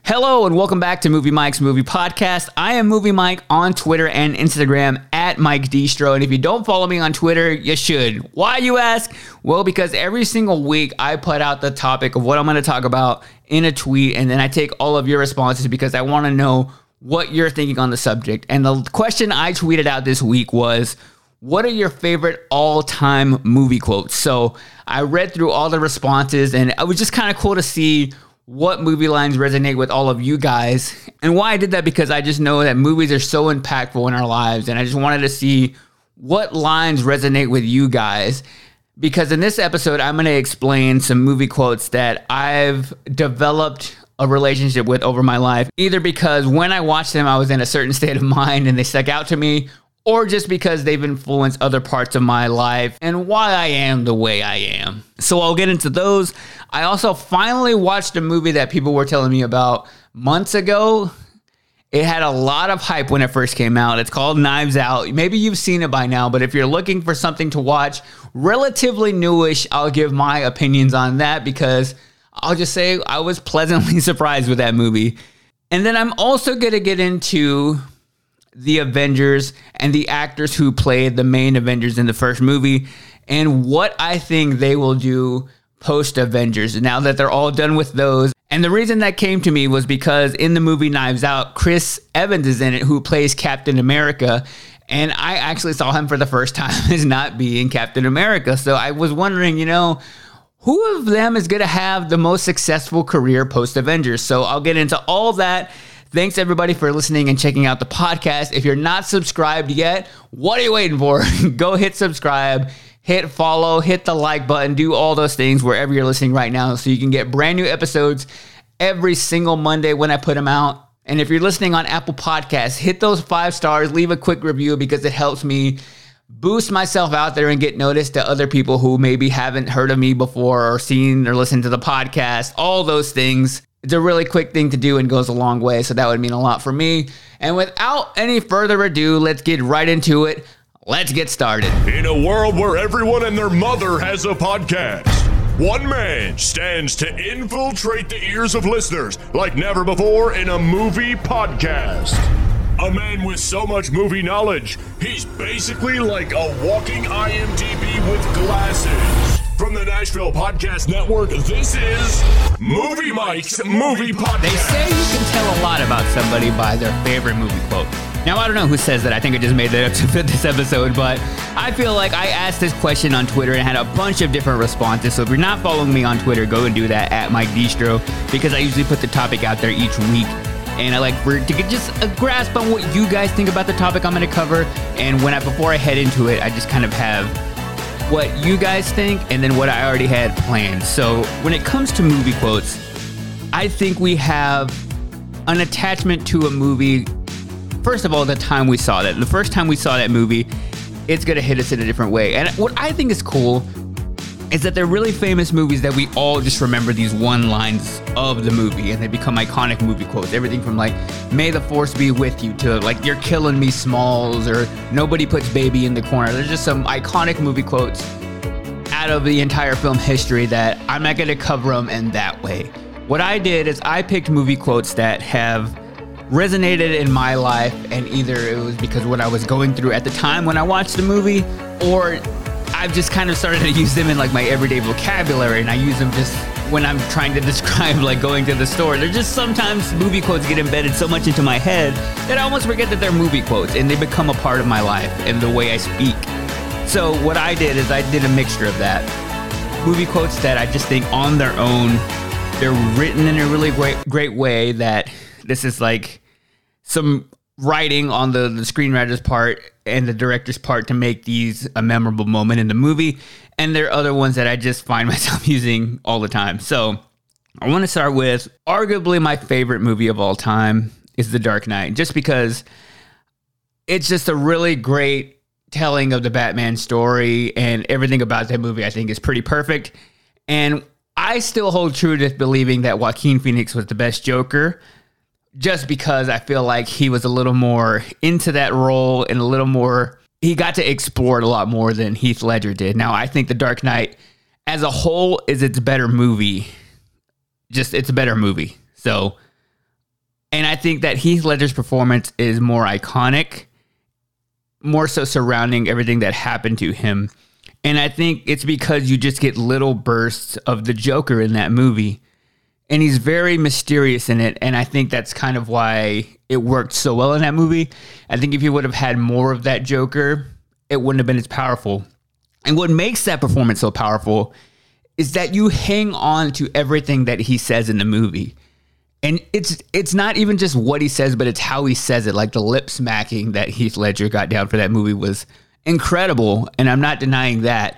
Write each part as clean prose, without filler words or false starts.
Hello and welcome back to Movie Mike's Movie Podcast. I am Movie Mike on Twitter and Instagram at Mike Distro. And if you don't follow me on Twitter, you should. Why, you ask? Well, because every single week I put out the topic of what I'm going to talk about in a tweet. And then I take all of your responses because I want to know what you're thinking on the subject. And the question I tweeted out this week was, what are your favorite all-time movie quotes? So I read through all the responses and it was just kind of cool to see what movie lines resonate with all of you guys. And why I did that, because I just know that movies are so impactful in our lives. And I just wanted to see what lines resonate with you guys. Because in this episode, I'm going to explain some movie quotes that I've developed a relationship with over my life. Either because when I watched them, I was in a certain state of mind and they stuck out to me, or just because they've influenced other parts of my life and why I am the way I am. So I'll get into those. I also finally watched a movie that people were telling me about months ago. It had a lot of hype when it first came out. It's called Knives Out. Maybe you've seen it by now, but if you're looking for something to watch, relatively newish, I'll give my opinions on that because I'll just say I was pleasantly surprised with that movie. And then I'm also going to get into the Avengers and the actors who played the main Avengers in the first movie and what I think they will do post-Avengers now that they're all done with those. And the reason that came to me was because in the movie Knives Out, Chris Evans is in it, who plays Captain America. And I actually saw him for the first time as not being Captain America. So I was wondering, who of them is going to have the most successful career post-Avengers? So I'll get into all that. Thanks, everybody, for listening and checking out the podcast. If you're not subscribed yet, what are you waiting for? Go hit subscribe, hit follow, hit the like button, do all those things wherever you're listening right now so you can get brand new episodes every single Monday when I put them out. And if you're listening on Apple Podcasts, hit those 5 stars, leave a quick review because it helps me boost myself out there and get noticed to other people who maybe haven't heard of me before or seen or listened to the podcast, all those things. It's a really quick thing to do and goes a long way, so that would mean a lot for me. And without any further ado, let's get right into it. Let's get started. In a world where everyone and their mother has a podcast, one man stands to infiltrate the ears of listeners like never before in a movie podcast. A man with so much movie knowledge, he's basically like a walking IMDb with glasses. From the Nashville Podcast Network, this is Movie Mike's Movie Podcast. They say you can tell a lot about somebody by their favorite movie quote. Now, I don't know who says that. I think I just made that up to fit this episode, but I feel like I asked this question on Twitter and had a bunch of different responses. So if you're not following me on Twitter, go and do that at Mike Distro, because I usually put the topic out there each week. And I like to get just a grasp on what you guys think about the topic I'm going to cover. And before I head into it, I just kind of have what you guys think and then what I already had planned. So when it comes to movie quotes, I think we have an attachment to a movie. First of all, the time we saw that. The first time we saw that movie, it's going to hit us in a different way. And what I think is cool is that they're really famous movies that we all just remember these one lines of the movie and they become iconic movie quotes. Everything from like, "May the Force be with you" to like, "You're killing me, Smalls," or "Nobody puts baby in the corner." There's just some iconic movie quotes out of the entire film history that I'm not going to cover them in that way. What I did is I picked movie quotes that have resonated in my life, and either it was because of what I was going through at the time when I watched the movie, or I've just kind of started to use them in like my everyday vocabulary, and I use them just when I'm trying to describe like going to the store. They're just sometimes movie quotes get embedded so much into my head that I almost forget that they're movie quotes and they become a part of my life and the way I speak. So what I did is I did a mixture of that. Movie quotes that I just think on their own, they're written in a really great way that this is like some writing on the screenwriter's part and the director's part to make these a memorable moment in the movie. And there are other ones that I just find myself using all the time. So I want to start with arguably my favorite movie of all time is The Dark Knight, just because it's just a really great telling of the Batman story, and everything about that movie I think is pretty perfect. And I still hold true to believing that Joaquin Phoenix was the best Joker, just because I feel like he was a little more into that role and a little more, he got to explore it a lot more than Heath Ledger did. Now, I think The Dark Knight as a whole is its better movie. It's a better movie. So And I think that Heath Ledger's performance is more iconic, more so surrounding everything that happened to him. And I think it's because you just get little bursts of the Joker in that movie. And he's very mysterious in it. And I think that's kind of why it worked so well in that movie. I think if you would have had more of that Joker, it wouldn't have been as powerful. And what makes that performance so powerful is that you hang on to everything that he says in the movie. And it's not even just what he says, but it's how he says it. Like the lip smacking that Heath Ledger got down for that movie was incredible. And I'm not denying that.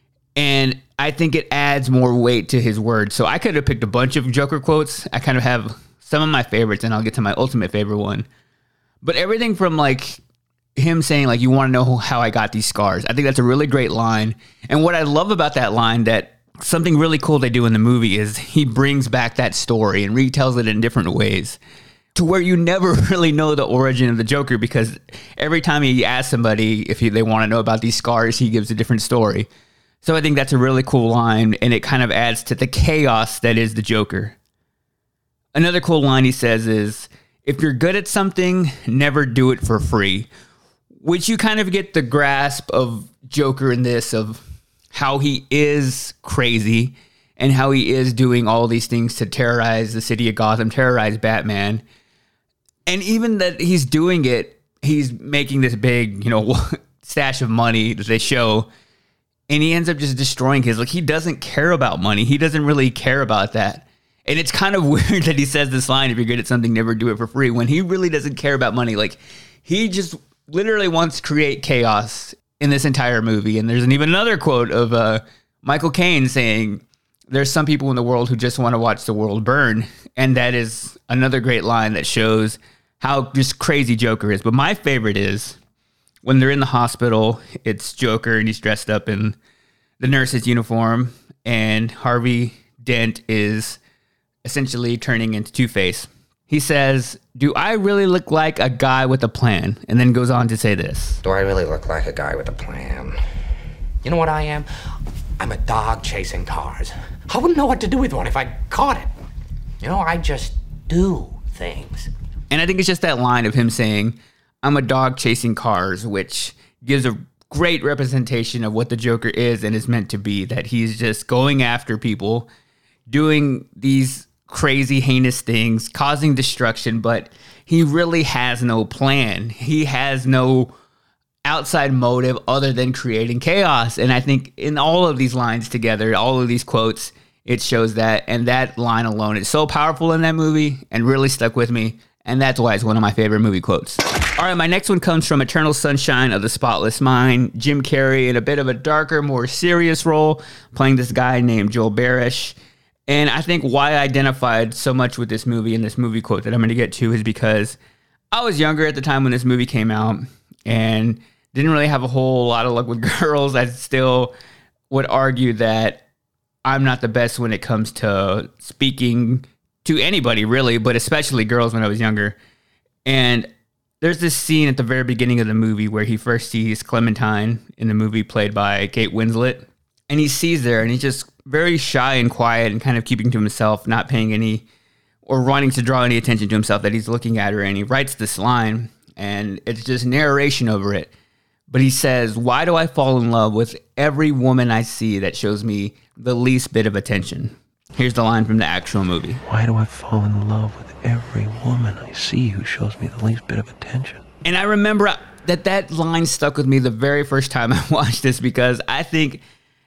And I think it adds more weight to his words. So I could have picked a bunch of Joker quotes. I kind of have some of my favorites, and I'll get to my ultimate favorite one. But everything from like him saying like, you want to know how I got these scars. I think that's a really great line. And what I love about that line, that something really cool they do in the movie, is he brings back that story and retells it in different ways to where you never really know the origin of the Joker, because every time he asks somebody if they want to know about these scars, he gives a different story. So I think that's a really cool line, and it kind of adds to the chaos that is the Joker. Another cool line he says is, if you're good at something, never do it for free, which you kind of get the grasp of Joker in this, of how he is crazy and how he is doing all these things to terrorize the city of Gotham, terrorize Batman. And even that he's doing it, he's making this big, stash of money that they show, and he ends up just destroying his, like, he doesn't care about money. He doesn't really care about that. And it's kind of weird that he says this line, if you're good at something, never do it for free, when he really doesn't care about money. Like, he just literally wants to create chaos in this entire movie. And there's even another quote of Michael Caine saying, there's some people in the world who just want to watch the world burn. And that is another great line that shows how just crazy Joker is. But my favorite is when they're in the hospital, it's Joker and he's dressed up in the nurse's uniform, and Harvey Dent is essentially turning into Two-Face. He says, do I really look like a guy with a plan? And then goes on to say this. Do I really look like a guy with a plan? You know what I am? I'm a dog chasing cars. I wouldn't know what to do with one if I caught it. I just do things. And I think it's just that line of him saying, I'm a dog chasing cars, which gives a great representation of what the Joker is and is meant to be, that he's just going after people, doing these crazy, heinous things, causing destruction, but he really has no plan. He has no outside motive other than creating chaos. And I think in all of these lines together, all of these quotes, it shows that. And that line alone is so powerful in that movie and really stuck with me. And that's why it's one of my favorite movie quotes. All right, my next one comes from Eternal Sunshine of the Spotless Mind. Jim Carrey in a bit of a darker, more serious role, playing this guy named Joel Barish. And I think why I identified so much with this movie and this movie quote that I'm going to get to is because I was younger at the time when this movie came out and didn't really have a whole lot of luck with girls. I still would argue that I'm not the best when it comes to speaking to anybody, really, but especially girls when I was younger. And there's this scene at the very beginning of the movie where he first sees Clementine in the movie, played by Kate Winslet. And he sees her, and he's just very shy and quiet and kind of keeping to himself, not paying any or wanting to draw any attention to himself that he's looking at her. And he writes this line, and it's just narration over it. But he says, why do I fall in love with every woman I see that shows me the least bit of attention? Here's the line from the actual movie. Why do I fall in love with every woman I see who shows me the least bit of attention? And I remember that line stuck with me the very first time I watched this, because I think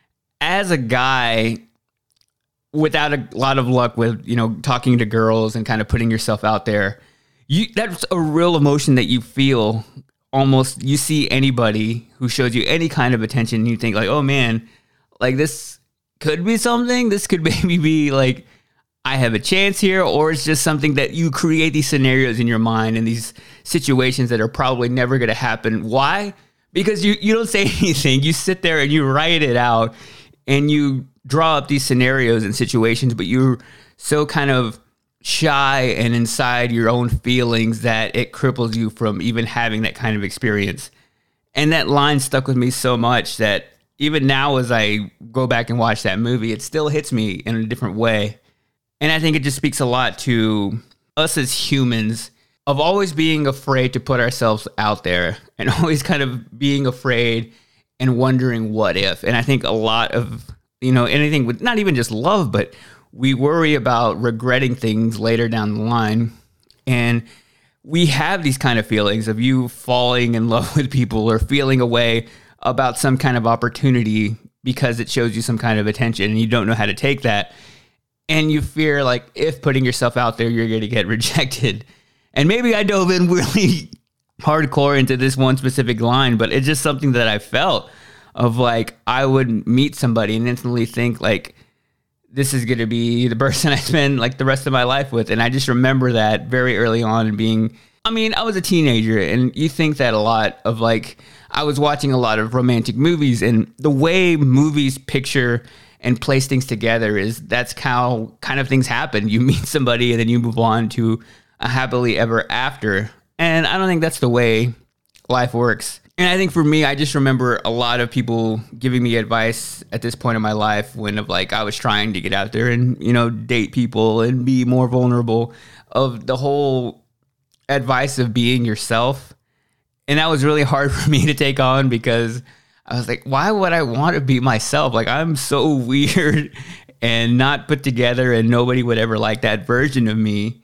as a guy, without a lot of luck with, talking to girls and kind of putting yourself out there, that's a real emotion that you feel. Almost, you see anybody who shows you any kind of attention and you think like, oh man, like this could be something. This could maybe be like, I have a chance here. Or it's just something that you create these scenarios in your mind and these situations that are probably never going to happen. Why? Because you don't say anything. You sit there and you write it out and you draw up these scenarios and situations, but you're so kind of shy and inside your own feelings that it cripples you from even having that kind of experience. And that line stuck with me so much that even now, as I go back and watch that movie, it still hits me in a different way. And I think it just speaks a lot to us as humans of always being afraid to put ourselves out there and always kind of being afraid and wondering what if. And I think a lot of, anything with not even just love, but we worry about regretting things later down the line. And we have these kind of feelings of you falling in love with people or feeling a way about some kind of opportunity because it shows you some kind of attention and you don't know how to take that. And you fear like if putting yourself out there, you're going to get rejected. And maybe I dove in really hardcore into this one specific line, but it's just something that I felt of like, I would meet somebody and instantly think like, this is going to be the person I spend like the rest of my life with. And I just remember that very early on and I was a teenager and you think that a lot of like, I was watching a lot of romantic movies and the way movies picture and place things together that's how kind of things happen. You meet somebody and then you move on to a happily ever after. And I don't think that's the way life works. And I think for me, I just remember a lot of people giving me advice at this point in my life when I was trying to get out there and, date people and be more vulnerable, of the whole advice of being yourself. And that was really hard for me to take on because I was like, why would I want to be myself? Like, I'm so weird and not put together and nobody would ever like that version of me.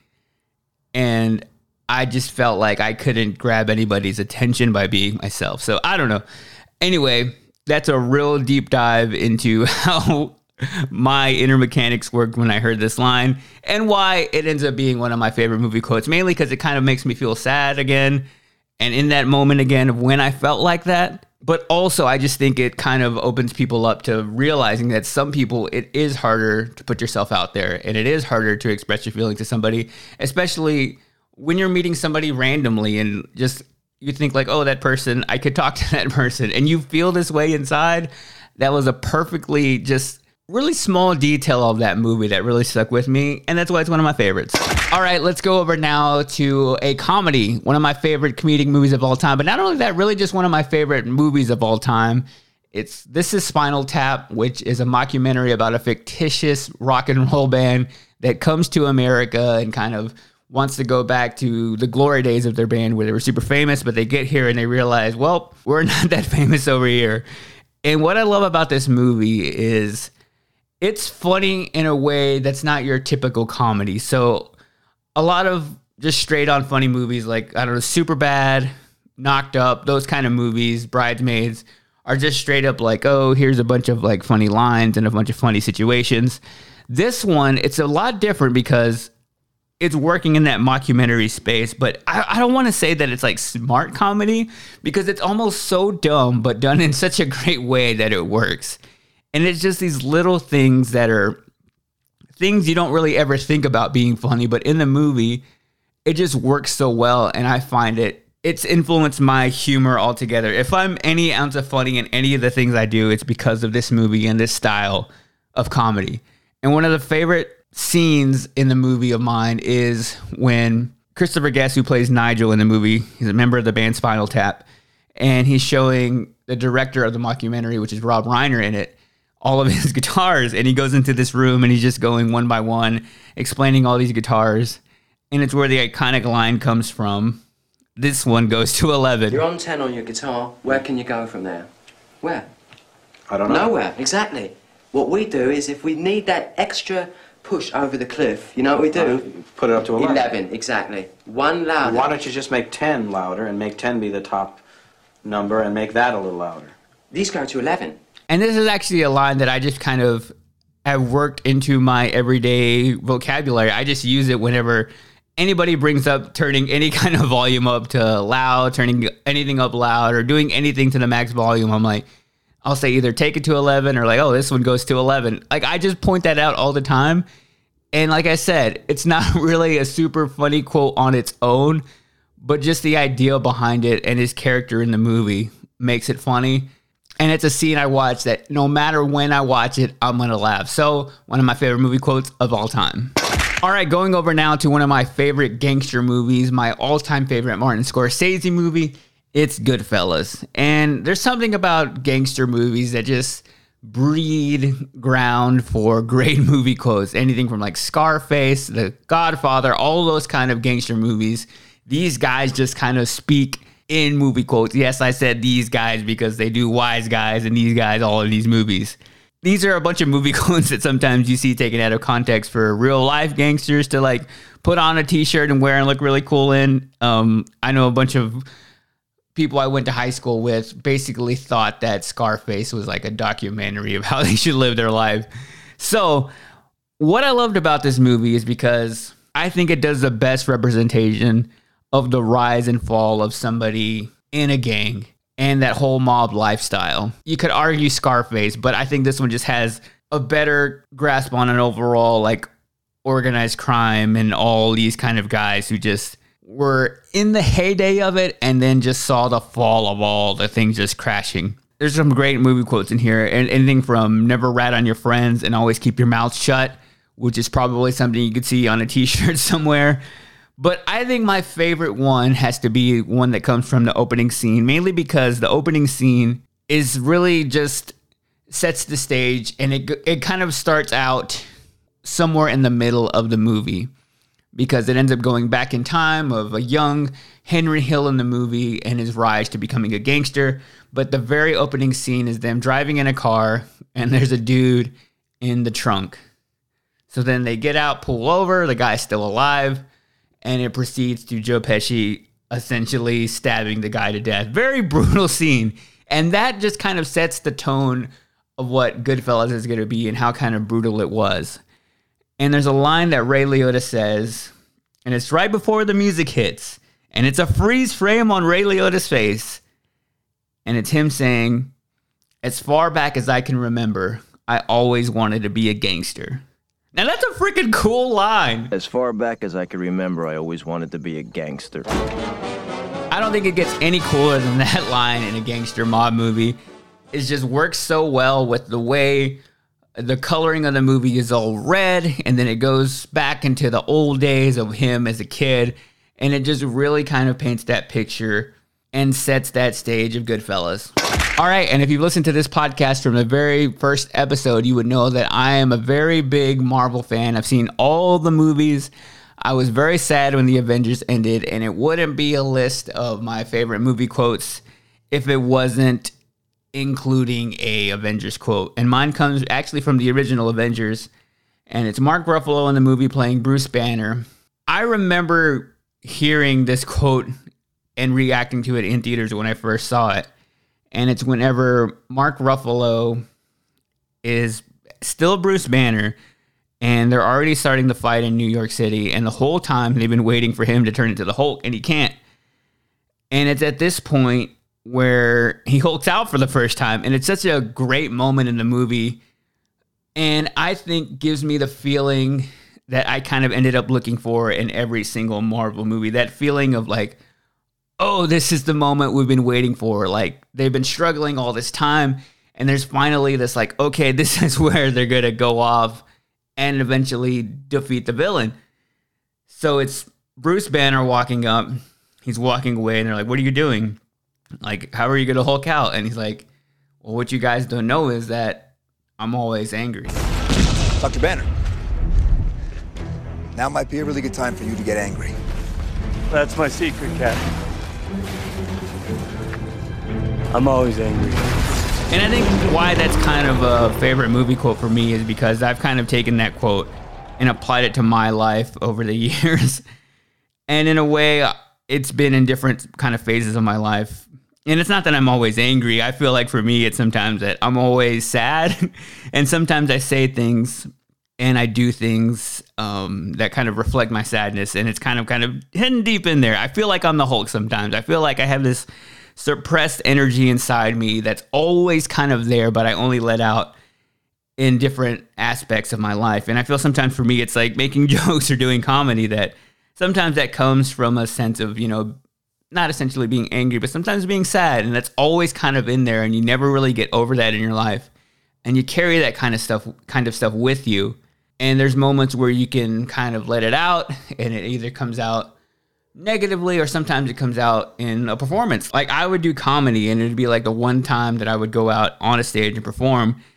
And I just felt like I couldn't grab anybody's attention by being myself. So I don't know. Anyway, that's a real deep dive into how my inner mechanics worked when I heard this line and why it ends up being one of my favorite movie quotes, mainly because it kind of makes me feel sad again. And in that moment again of when I felt like that. But also, I just think it kind of opens people up to realizing that some people, it is harder to put yourself out there and it is harder to express your feelings to somebody, especially when you're meeting somebody randomly and just you think like, oh, that person, I could talk to that person. And you feel this way inside. That was a perfectly just really small detail of that movie that really stuck with me. And that's why it's one of my favorites. All right, let's go over now to a comedy, one of my favorite comedic movies of all time. But not only that, really just one of my favorite movies of all time. This is Spinal Tap, which is a mockumentary about a fictitious rock and roll band that comes to America and kind of wants to go back to the glory days of their band where they were super famous, but they get here and they realize, well, we're not that famous over here. And what I love about this movie is it's funny in a way that's not your typical comedy. So a lot of just straight on funny movies like, I don't know, Superbad, Knocked Up, those kind of movies, Bridesmaids, are just straight up like, oh, here's a bunch of like funny lines and a bunch of funny situations. This one, it's a lot different because it's working in that mockumentary space, but I don't want to say that it's like smart comedy because it's almost so dumb, but done in such a great way that it works. And it's just these little things that are things you don't really ever think about being funny, but in the movie, it just works so well. And I find it's influenced my humor altogether. If I'm any ounce of funny in any of the things I do, it's because of this movie and this style of comedy. And one of the favorite scenes in the movie of mine is when Christopher Guest, who plays Nigel in the movie, he's a member of the band Spinal Tap, and he's showing the director of the mockumentary, which is Rob Reiner in it, all of his guitars. And he goes into this room and he's just going one by one, explaining all these guitars. And it's where the iconic line comes from. This one goes to 11. You're on 10 on your guitar. Where can you go from there? Where? I don't know. Nowhere, exactly. What we do is if we need that extra push over the cliff, you know what we do? Put it up to 11. 11, exactly. One louder. Why don't you just make 10 louder and make 10 be the top number and make that a little louder? These go to 11. And this is actually a line that I just kind of have worked into my everyday vocabulary. I just use it whenever anybody brings up turning any kind of volume up to loud, turning anything up loud, or doing anything to the max volume. I'm like, I'll say either take it to 11 or like, oh, this one goes to 11. Like, I just point that out all the time. And like I said, it's not really a super funny quote on its own, but just the idea behind it and his character in the movie makes it funny. And it's a scene I watch that no matter when I watch it, I'm going to laugh. So one of my favorite movie quotes of all time. All right, going over now to one of my favorite gangster movies, my all-time favorite Martin Scorsese movie. It's Goodfellas. And there's something about gangster movies that just breed ground for great movie quotes. Anything from like Scarface, The Godfather, all those kind of gangster movies. These guys just kind of speak in movie quotes. Yes, I said these guys because they do Wise Guys and these guys all in these movies. These are a bunch of movie quotes that sometimes you see taken out of context for real life gangsters to like put on a t-shirt and wear and look really cool in. I know a bunch of people I went to high school with basically thought that Scarface was like a documentary of how they should live their life. So what I loved about this movie is because I think it does the best representation of the rise and fall of somebody in a gang and that whole mob lifestyle. You could argue Scarface, but I think this one just has a better grasp on an overall like organized crime and all these kind of guys who just were in the heyday of it and then just saw the fall of all the things just crashing. There's some great movie quotes in here, and anything from never rat on your friends and always keep your mouth shut, which is probably something you could see on a t-shirt somewhere. But I think my favorite one has to be one that comes from the opening scene, mainly because the opening scene is really just sets the stage, and it kind of starts out somewhere in the middle of the movie because it ends up going back in time of a young Henry Hill in the movie and his rise to becoming a gangster. But the very opening scene is them driving in a car, and there's a dude in the trunk. So then they get out, pull over, the guy's still alive, and it proceeds to Joe Pesci essentially stabbing the guy to death. Very brutal scene. And that just kind of sets the tone of what Goodfellas is going to be and how kind of brutal it was. And there's a line that Ray Liotta says, and it's right before the music hits, and it's a freeze frame on Ray Liotta's face. And it's him saying, "As far back as I can remember, I always wanted to be a gangster." Now that's a freaking cool line. As far back as I can remember, I always wanted to be a gangster. I don't think it gets any cooler than that line in a gangster mob movie. It just works so well with the way the coloring of the movie is all red, and then it goes back into the old days of him as a kid, and it just really kind of paints that picture and sets that stage of Goodfellas. All right, and if you've listened to this podcast from the very first episode, you would know that I am a very big Marvel fan. I've seen all the movies. I was very sad when the Avengers ended, and it wouldn't be a list of my favorite movie quotes if it wasn't including a Avengers quote. And mine comes actually from the original Avengers, and it's Mark Ruffalo in the movie playing Bruce Banner. I remember hearing this quote and reacting to it in theaters when I first saw it. And it's whenever Mark Ruffalo is still Bruce Banner, and they're already starting the fight in New York City, and the whole time they've been waiting for him to turn into the Hulk, and he can't. And it's at this point where he hulks out for the first time, and it's such a great moment in the movie, and I think gives me the feeling that I kind of ended up looking for in every single Marvel movie. That feeling of like, oh, this is the moment we've been waiting for. Like, they've been struggling all this time, and there's finally this like, okay, this is where they're going to go off and eventually defeat the villain. So it's Bruce Banner walking up. He's walking away, and they're like, what are you doing? Like, how are you going to Hulk out? And he's like, well, what you guys don't know is that I'm always angry. Dr. Banner, now might be a really good time for you to get angry. That's my secret, Captain. I'm always angry. And I think why that's kind of a favorite movie quote for me is because I've kind of taken that quote and applied it to my life over the years. And in a way, it's been in different kind of phases of my life. And it's not that I'm always angry. I feel like for me, it's sometimes that I'm always sad. And sometimes I say things and I do things that kind of reflect my sadness. And it's kind of hidden deep in there. I feel like I'm the Hulk sometimes. I feel like I have this suppressed energy inside me that's always kind of there, but I only let out in different aspects of my life. And I feel sometimes for me, it's like making jokes or doing comedy that sometimes that comes from a sense of, you know, not essentially being angry, but sometimes being sad. And that's always kind of in there, and you never really get over that in your life. And you carry that kind of stuff with you. And there's moments where you can kind of let it out, and it either comes out negatively or sometimes it comes out in a performance. Like, I would do comedy, and it'd be like the one time that I would go out on a stage and perform,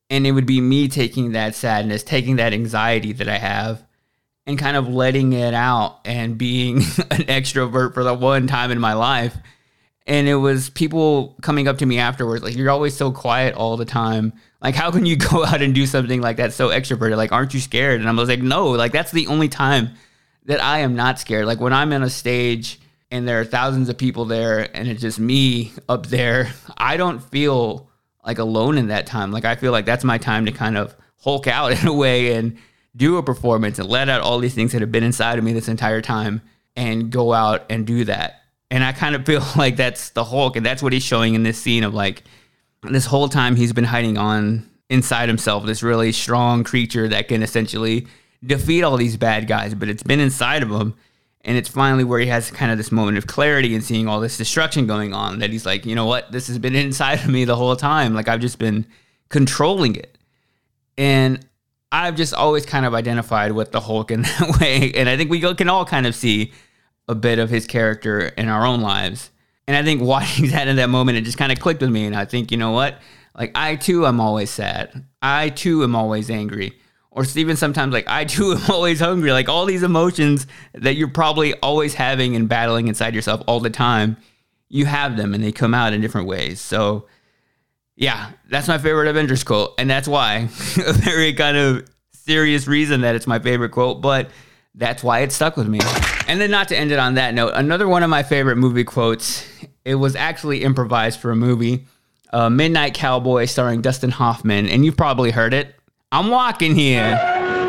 And it would be me taking that sadness, taking that anxiety that I have, and kind of letting it out and being an extrovert for the one time in my life. And it was people coming up to me afterwards, like, you're always so quiet all the time. Like, how can you go out and do something like that so extroverted? Like, aren't you scared? And I was like, no, like, that's the only time that I am not scared. Like, when I'm on a stage and there are thousands of people there and it's just me up there, I don't feel like alone in that time. Like, I feel like that's my time to kind of Hulk out in a way and do a performance and let out all these things that have been inside of me this entire time and go out and do that. And I kind of feel like that's the Hulk, and that's what he's showing in this scene of, like, this whole time he's been hiding on inside himself, this really strong creature that can essentially defeat all these bad guys, but it's been inside of him. And it's finally where he has kind of this moment of clarity and seeing all this destruction going on, that he's like, you know what, this has been inside of me the whole time. Like, I've just been controlling it. And I've just always kind of identified with the Hulk in that way. And I think we can all kind of see a bit of his character in our own lives. And I think watching that in that moment, it just kind of clicked with me. And I think, you know what, like, I too am always sad. I too am always angry. Or even sometimes, like, I too am always hungry. Like, all these emotions that you're probably always having and battling inside yourself all the time, you have them and they come out in different ways. So, yeah, that's my favorite Avengers quote. And that's why, a very kind of serious reason that it's my favorite quote, but that's why it stuck with me. And then, not to end it on that note, another one of my favorite movie quotes, it was actually improvised for a movie, Midnight Cowboy, starring Dustin Hoffman. And you've probably heard it. I'm walking here. Hey,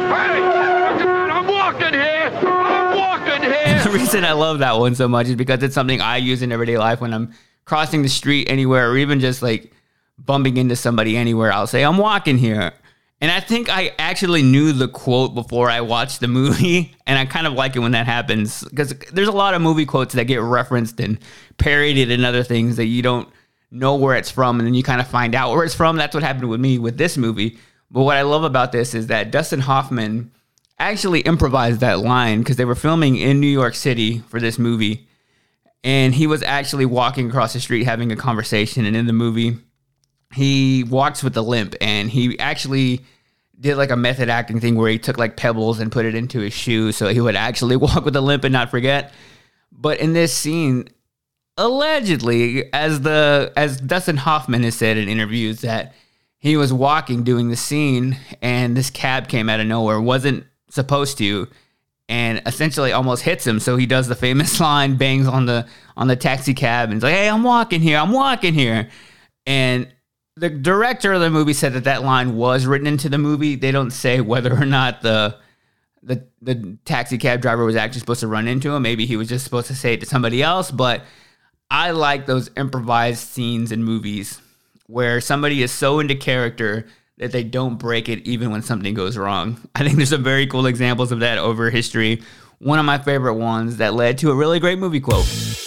I'm walking here. I'm walking here. The reason I love that one so much is because it's something I use in everyday life when I'm crossing the street anywhere, or even just like bumping into somebody anywhere. I'll say, I'm walking here. And I think I actually knew the quote before I watched the movie. And I kind of like it when that happens, because there's a lot of movie quotes that get referenced and parodied and other things that you don't know where it's from. And then you kind of find out where it's from. That's what happened with me with this movie. But what I love about this is that Dustin Hoffman actually improvised that line, because they were filming in New York City for this movie. And he was actually walking across the street having a conversation. And in the movie, he walks with a limp. And he actually did like a method acting thing where he took like pebbles and put it into his shoe so he would actually walk with a limp and not forget. But in this scene, allegedly, as Dustin Hoffman has said in interviews, that he was walking doing the scene and this cab came out of nowhere, wasn't supposed to, and essentially almost hits him. So he does the famous line, bangs on the taxi cab, and he's like, hey, I'm walking here. And the director of the movie said that line was written into the movie. They don't say whether or not the taxi cab driver was actually supposed to run into him. Maybe he was just supposed to say it to somebody else. But I like those improvised scenes in movies where somebody is so into character that they don't break it even when something goes wrong. I think there's some very cool examples of that over history. One of my favorite ones that led to a really great movie quote.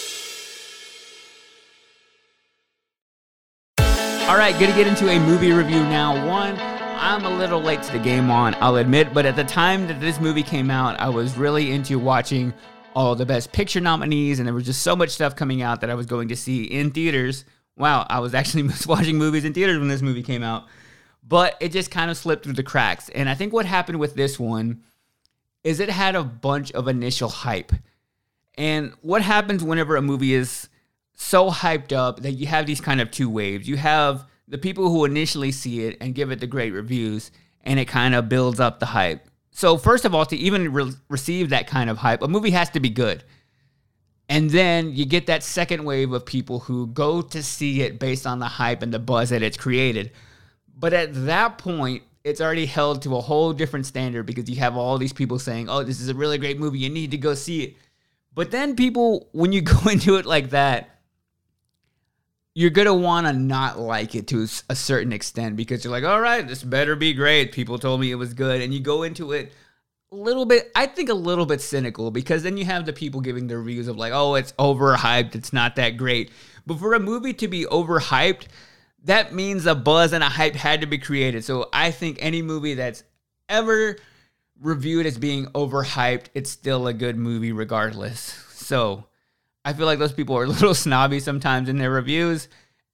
All right, gonna get into a movie review now. One, I'm a little late to the game on, I'll admit, but at the time that this movie came out, I was really into watching all the Best Picture nominees, and there was just so much stuff coming out that I was going to see in theaters. Wow, I was actually watching movies in theaters when this movie came out. But it just kind of slipped through the cracks. And I think what happened with this one is it had a bunch of initial hype. And what happens whenever a movie is so hyped up that you have these kind of two waves? You have the people who initially see it and give it the great reviews, and it kind of builds up the hype. So first of all, to even receive that kind of hype, a movie has to be good. And then you get that second wave of people who go to see it based on the hype and the buzz that it's created. But at that point, it's already held to a whole different standard, because you have all these people saying, oh, this is a really great movie, you need to go see it. But then people, when you go into it like that, you're going to want to not like it to a certain extent, because you're like, all right, this better be great. People told me it was good. And you go into it a little bit cynical, because then you have the people giving the reviews of like, oh, it's overhyped, it's not that great. But for a movie to be overhyped, that means a buzz and a hype had to be created. So I think any movie that's ever reviewed as being overhyped, it's still a good movie regardless. So I feel like those people are a little snobby sometimes in their reviews,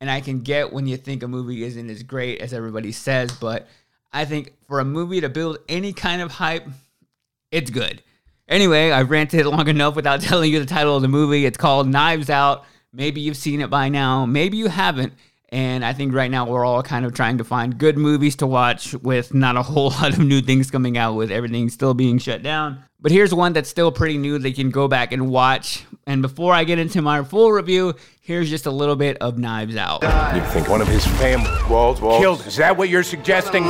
And I can get when you think a movie isn't as great as everybody says, but I think for a movie to build any kind of hype, it's good. Anyway, I've ranted long enough without telling you the title of the movie. It's called Knives Out. Maybe you've seen it by now. Maybe you haven't. And I think right now we're all kind of trying to find good movies to watch with not a whole lot of new things coming out, with everything still being shut down. But here's one that's still pretty new that you can go back and watch. And before I get into my full review, here's just a little bit of Knives Out. You think one of his family killed? Is that what you're suggesting?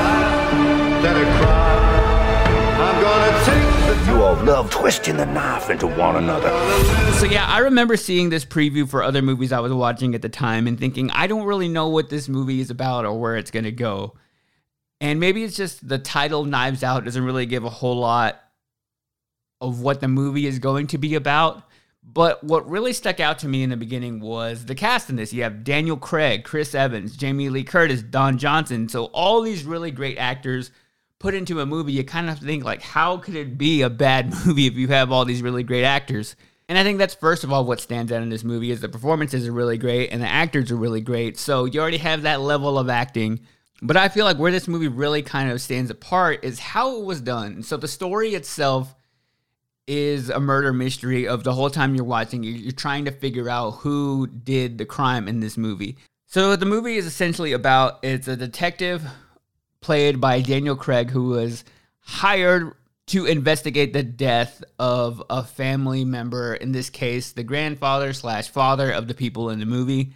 You all love twisting the knife into one another. So yeah, I remember seeing this preview for other movies I was watching at the time and thinking, I don't really know what this movie is about or where it's going to go. And maybe it's just the title Knives Out doesn't really give a whole lot of what the movie is going to be about. But what really stuck out to me in the beginning was the cast in this. You have Daniel Craig, Chris Evans, Jamie Lee Curtis, Don Johnson. So all these really great actors put into a movie. You kind of think, like, how could it be a bad movie if you have all these really great actors? And I think that's, first of all, what stands out in this movie is the performances are really great and the actors are really great. So you already have that level of acting. But I feel like where this movie really kind of stands apart is how it was done. So the story itself is a murder mystery of the whole time you're watching. You're trying to figure out who did the crime in this movie. So the movie is essentially about, it's a detective played by Daniel Craig who was hired to investigate the death of a family member, in this case, the grandfather/father of the people in the movie.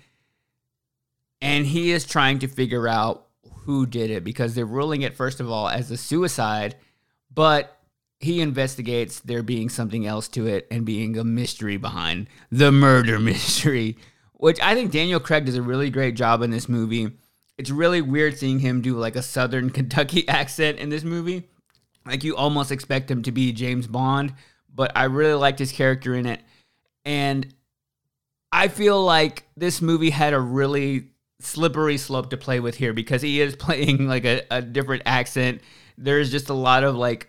And he is trying to figure out who did it because they're ruling it, first of all, as a suicide, but he investigates there being something else to it and being a mystery behind the murder mystery, which I think Daniel Craig does a really great job in this movie. It's really weird seeing him do like a Southern Kentucky accent in this movie. Like you almost expect him to be James Bond, but I really liked his character in it. And I feel like this movie had a really slippery slope to play with here because he is playing like a different accent. There's just a lot of like,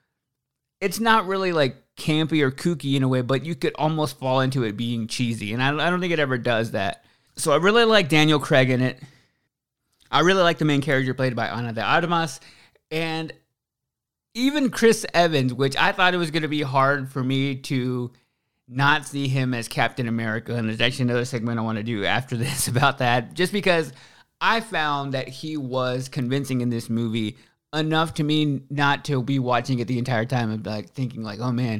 it's not really like campy or kooky in a way, but you could almost fall into it being cheesy. And I don't think it ever does that. So I really like Daniel Craig in it. I really like the main character played by Ana de Armas. And even Chris Evans, which I thought it was going to be hard for me to not see him as Captain America. And there's actually another segment I want to do after this about that. Just because I found that he was convincing in this movie enough to me not to be watching it the entire time and like thinking like, oh man,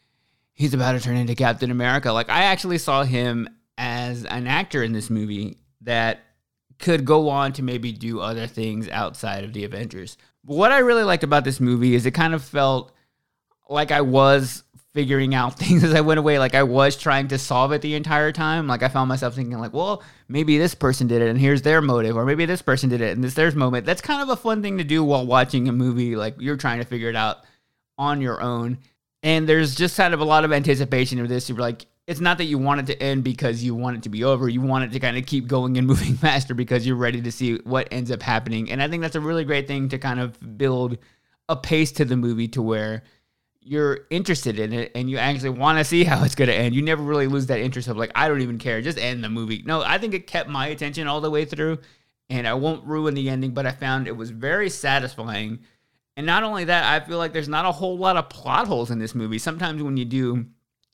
he's about to turn into Captain America. Like I actually saw him as an actor in this movie that could go on to maybe do other things outside of the Avengers. But what I really liked about this movie is it kind of felt like I was figuring out things as I went away. Like I was trying to solve it the entire time. Like I found myself thinking like, well, maybe this person did it and here's their motive, or maybe this person did it and this there's moment. That's kind of a fun thing to do while watching a movie. Like you're trying to figure it out on your own. And there's just kind of a lot of anticipation of this. You're like, it's not that you want it to end because you want it to be over. You want it to kind of keep going and moving faster because you're ready to see what ends up happening. And I think that's a really great thing to kind of build a pace to the movie to where you're interested in it and you actually want to see how it's going to end. You never really lose that interest of like, I don't even care, just end the movie. No, I think it kept my attention all the way through, and I won't ruin the ending, but I found it was very satisfying. And not only that, I feel like there's not a whole lot of plot holes in this movie. Sometimes when you do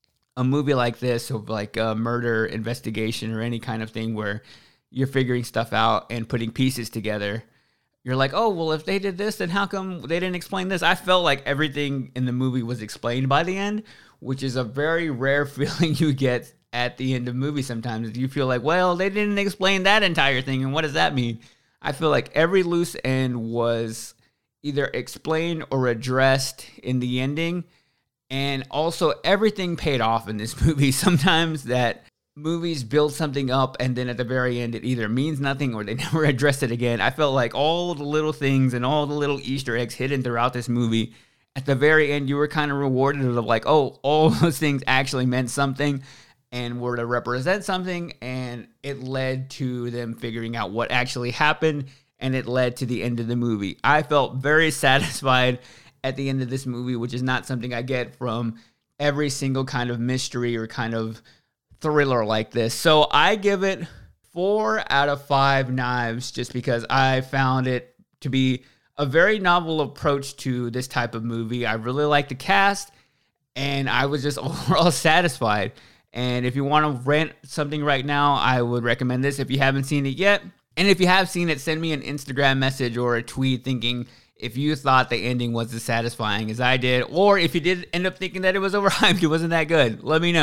a movie like this, of like a murder investigation or any kind of thing where you're figuring stuff out and putting pieces together, you're like, oh, well, if they did this, then how come they didn't explain this? I felt like everything in the movie was explained by the end, which is a very rare feeling you get at the end of movies sometimes. You feel like, well, they didn't explain that entire thing, and what does that mean? I feel like every loose end was either explained or addressed in the ending, and also everything paid off in this movie. Sometimes that movies build something up and then at the very end it either means nothing or they never address it again. I felt like all the little things and all the little Easter eggs hidden throughout this movie, at the very end you were kind of rewarded of like, oh, all those things actually meant something and were to represent something, and it led to them figuring out what actually happened, and it led to the end of the movie. I felt very satisfied at the end of this movie, which is not something I get from every single kind of mystery or kind of thriller like this. So I give it 4 out of 5 knives just because I found it to be a very novel approach to this type of movie. I really like the cast, and I was just overall satisfied. And if you want to rent something right now, I would recommend this if you haven't seen it yet. And if you have seen it, send me an Instagram message or a tweet thinking if you thought the ending was as satisfying as I did, or if you did end up thinking that it was overhyped, it wasn't that good. Let me know.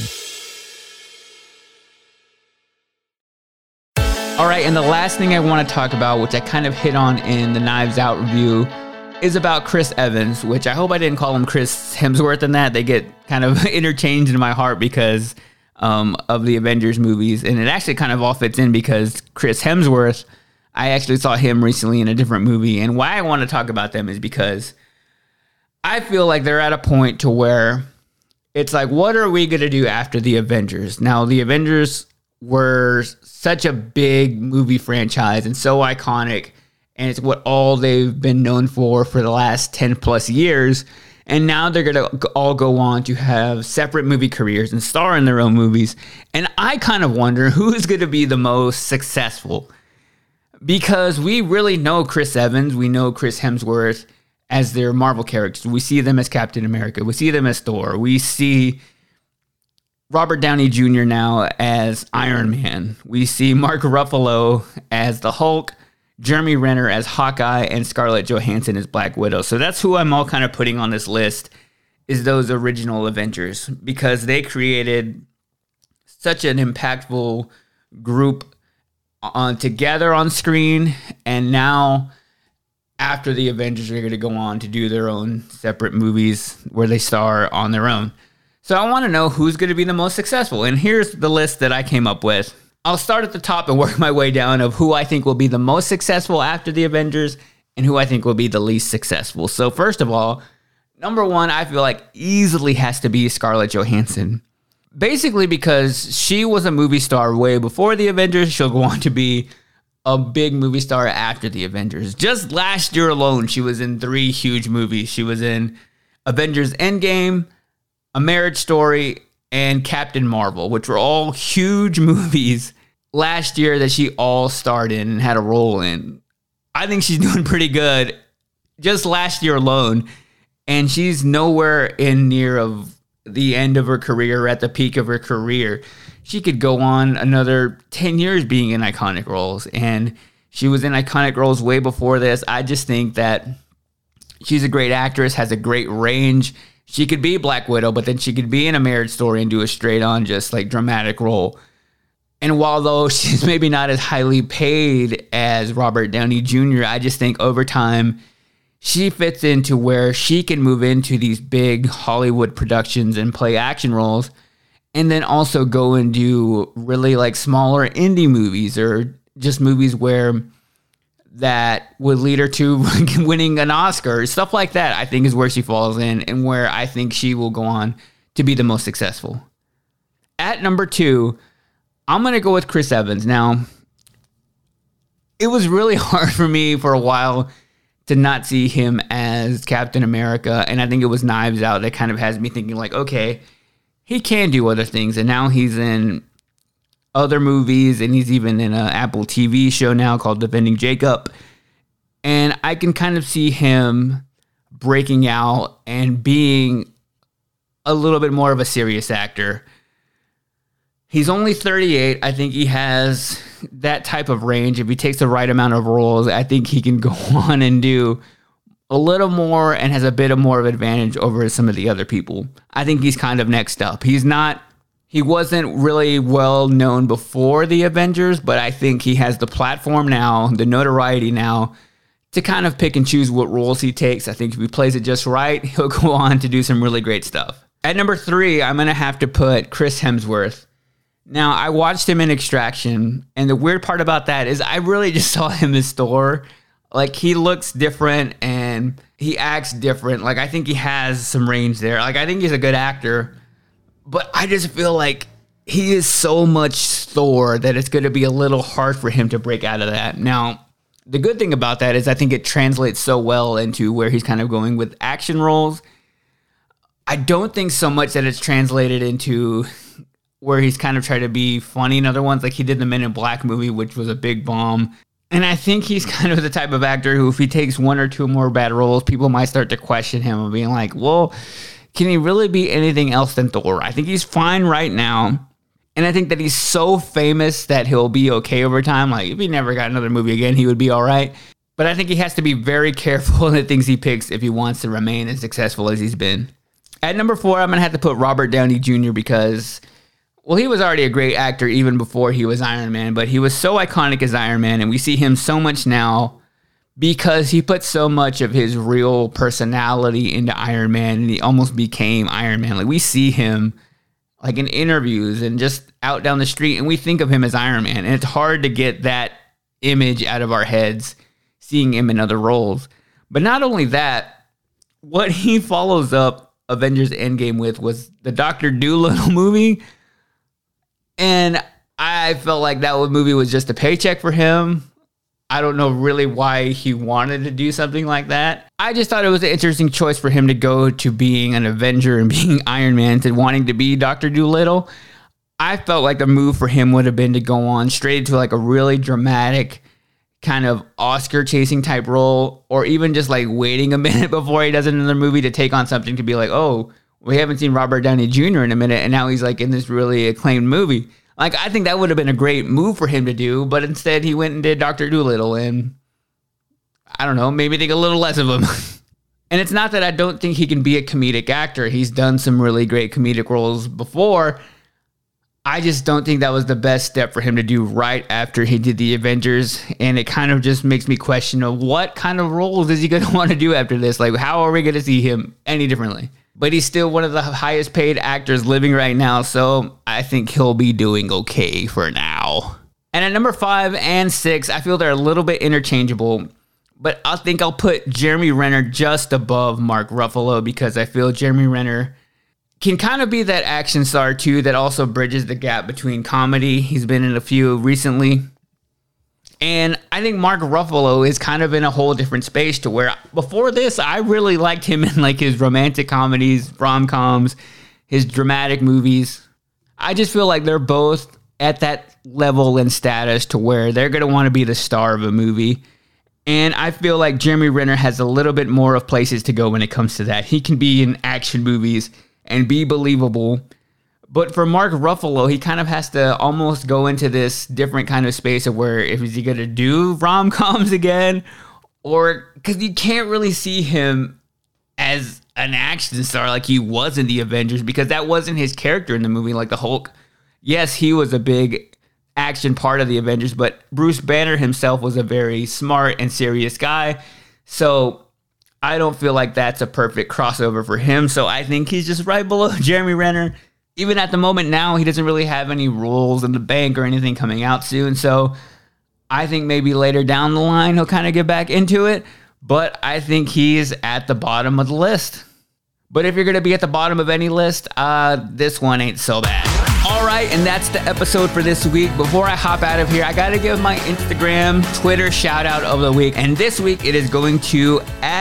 All right, and the last thing I want to talk about, which I kind of hit on in the Knives Out review, is about Chris Evans, which I hope I didn't call him Chris Hemsworth in that. They get kind of interchanged in my heart because of the Avengers movies, and it actually kind of all fits in because Chris Hemsworth, I actually saw him recently in a different movie, and why I want to talk about them is because I feel like they're at a point to where it's like, what are we going to do after the Avengers? Now, the Avengers were such a big movie franchise and so iconic, and it's what all they've been known for the last 10 plus years. And now they're going to all go on to have separate movie careers and star in their own movies. And I kind of wonder who is going to be the most successful, because we really know Chris Evans, we know Chris Hemsworth as their Marvel characters. We see them as Captain America. We see them as Thor. We see Robert Downey Jr. now as Iron Man. We see Mark Ruffalo as the Hulk, Jeremy Renner as Hawkeye, and Scarlett Johansson as Black Widow. So that's who I'm all kind of putting on this list, is those original Avengers, because they created such an impactful group together on screen. And now after the Avengers, are going to go on to do their own separate movies where they star on their own. So I want to know who's going to be the most successful. And here's the list that I came up with. I'll start at the top and work my way down of who I think will be the most successful after the Avengers and who I think will be the least successful. So first of all, number one, I feel like easily has to be Scarlett Johansson. Basically because she was a movie star way before the Avengers. She'll go on to be a big movie star after the Avengers. Just last year alone, she was in 3 huge movies. She was in Avengers Endgame, A Marriage Story, and Captain Marvel, which were all huge movies last year that she all starred in and had a role in. I think she's doing pretty good just last year alone, and she's nowhere in near of the end of her career, at the peak of her career. She could go on another 10 years being in iconic roles, and she was in iconic roles way before this. I just think that she's a great actress, has a great range. She could be Black Widow, but then she could be in A Marriage Story and do a straight-on just like dramatic role. And while though she's maybe not as highly paid as Robert Downey Jr., I just think over time she fits into where she can move into these big Hollywood productions and play action roles, and then also go and do really like smaller indie movies or just movies where that would lead her to winning an Oscar. Stuff like that, I think, is where she falls in and where I think she will go on to be the most successful. At number 2, I'm going to go with Chris Evans. Now, it was really hard for me for a while to not see him as Captain America, and I think it was Knives Out that kind of has me thinking like, okay, he can do other things, and now he's in other movies, and he's even in an Apple TV show now called Defending Jacob. And I can kind of see him breaking out and being a little bit more of a serious actor. He's only 38. I think he has that type of range. If he takes the right amount of roles, I think he can go on and do a little more and has a bit of more of an advantage over some of the other people. I think he's kind of next up. He wasn't really well known before the Avengers, but I think he has the platform now, the notoriety now, to kind of pick and choose what roles he takes. I think if he plays it just right, he'll go on to do some really great stuff. At number 3, I'm going to have to put Chris Hemsworth. Now, I watched him in Extraction, and the weird part about that is I really just saw him as Thor. Like, he looks different, and he acts different. Like, I think he has some range there. Like, I think he's a good actor, but I just feel like he is so much Thor that it's going to be a little hard for him to break out of that. Now, the good thing about that is I think it translates so well into where he's kind of going with action roles. I don't think so much that it's translated into where he's kind of tried to be funny in other ones. Like he did the Men in Black movie, which was a big bomb. And I think he's kind of the type of actor who, if he takes one or two more bad roles, people might start to question him and being like, well, can he really be anything else than Thor? I think he's fine right now. And I think that he's so famous that he'll be okay over time. Like if he never got another movie again, he would be all right. But I think he has to be very careful in the things he picks if he wants to remain as successful as he's been. At number 4, I'm going to have to put Robert Downey Jr. because, well, he was already a great actor even before he was Iron Man, but he was so iconic as Iron Man, and we see him so much now because he put so much of his real personality into Iron Man, and he almost became Iron Man. Like we see him like in interviews and just out down the street, and we think of him as Iron Man, and it's hard to get that image out of our heads seeing him in other roles. But not only that, what he follows up Avengers Endgame with was the Dr. Dolittle movie. And I felt like that movie was just a paycheck for him. I don't know really why he wanted to do something like that. I just thought it was an interesting choice for him to go to being an Avenger and being Iron Man to wanting to be Dr. Dolittle. I felt like the move for him would have been to go on straight into like a really dramatic kind of Oscar chasing type role, or even just like waiting a minute before he does another movie to take on something to be like, oh, we haven't seen Robert Downey Jr. in a minute, and now he's like in this really acclaimed movie. Like, I think that would have been a great move for him to do, but instead he went and did Dr. Dolittle, and I don't know, maybe think a little less of him. And it's not that I don't think he can be a comedic actor. He's done some really great comedic roles before. I just don't think that was the best step for him to do right after he did the Avengers, and it kind of just makes me question of what kind of roles is he going to want to do after this? Like, how are we going to see him any differently? But he's still one of the highest paid actors living right now, so I think he'll be doing okay for now. And at number 5 and 6, I feel they're a little bit interchangeable, but I think I'll put Jeremy Renner just above Mark Ruffalo because I feel Jeremy Renner can kind of be that action star too that also bridges the gap between comedy. He's been in a few recently. And I think Mark Ruffalo is kind of in a whole different space to where before this, I really liked him in like his romantic comedies, rom-coms, his dramatic movies. I just feel like they're both at that level and status to where they're going to want to be the star of a movie. And I feel like Jeremy Renner has a little bit more of places to go when it comes to that. He can be in action movies and be believable. But for Mark Ruffalo, he kind of has to almost go into this different kind of space of where if is he going to do rom-coms again? Or because you can't really see him as an action star like he was in the Avengers because that wasn't his character in the movie. Like the Hulk, yes, he was a big action part of the Avengers, but Bruce Banner himself was a very smart and serious guy. So I don't feel like that's a perfect crossover for him. So I think he's just right below Jeremy Renner. Even at the moment now, he doesn't really have any roles in the bank or anything coming out soon. So I think maybe later down the line, he'll kind of get back into it. But I think he's at the bottom of the list. But if you're going to be at the bottom of any list, this one ain't so bad. All right, and that's the episode for this week. Before I hop out of here, I got to give my Instagram, Twitter shout out of the week. And this week it is going to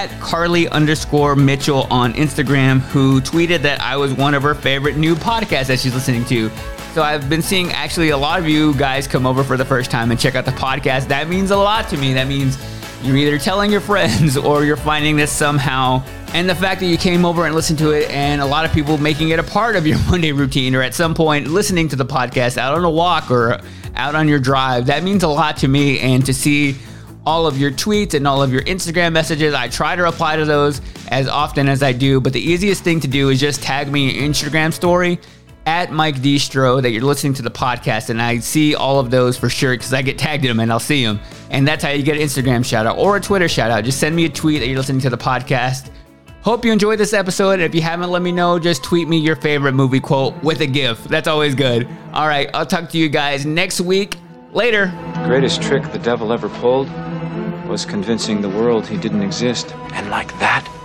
@Carly_Mitchell on Instagram, who tweeted that I was one of her favorite new podcasts that she's listening to. So I've been seeing actually a lot of you guys come over for the first time and check out the podcast. That means a lot to me. That means you're either telling your friends or you're finding this somehow. And the fact that you came over and listened to it, and a lot of people making it a part of your Monday routine or at some point listening to the podcast out on a walk or out on your drive, that means a lot to me. And to see all of your tweets and all of your Instagram messages, I try to reply to those as often as I do. But the easiest thing to do is just tag me in your Instagram story @Mike Distro that you're listening to the podcast, and I see all of those for sure because I get tagged in them and I'll see them. And that's how you get an Instagram shout out or a Twitter shout out. Just send me a tweet that you're listening to the podcast. Hope you enjoyed this episode. If you haven't let me know, just tweet me your favorite movie quote with a GIF. That's always good. All right, I'll talk to you guys next week. Later. The greatest trick the devil ever pulled was convincing the world he didn't exist. And like that,